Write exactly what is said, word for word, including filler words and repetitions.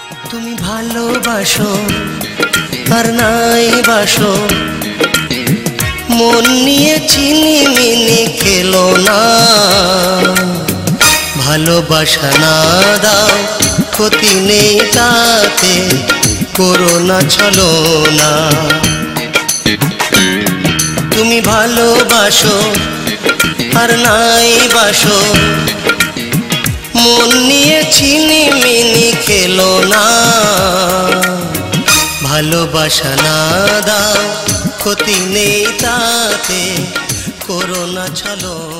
তুমি ভালোবাসো আর নাই বাসো, মন নিয়ে চিনি মিনি খেলো না। ভালোবাসা না দাও, ক্ষতি নেই তাতে, করো না ছলো না। তুমি ভালোবাসো আর নাই বাসো, মন নিয়ে চিনি মিনি খেলো না। ভালোবাসা না দাও, ক্ষতি নেই তাতে, করো না ছলো।